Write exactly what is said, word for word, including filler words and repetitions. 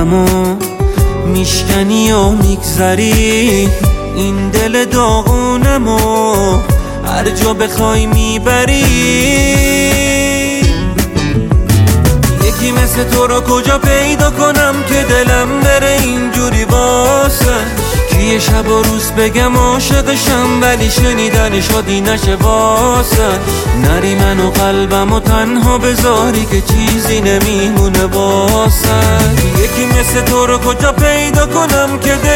قلبمو میشکنی و میگذری، این دل داغونمو هر جا بخوای میبری. یکی مثل تو رو کجا پیدا کنم که دلم بره اینجوری واسش؟ کیه شب و روز بگم عاشقشم ولی شنیدن شادی نشه واسش؟ نری منو قلبمو تنها بذاری که چیزی نمیمونه واسش. یکی مثل تو رو کجا پیدا کنم که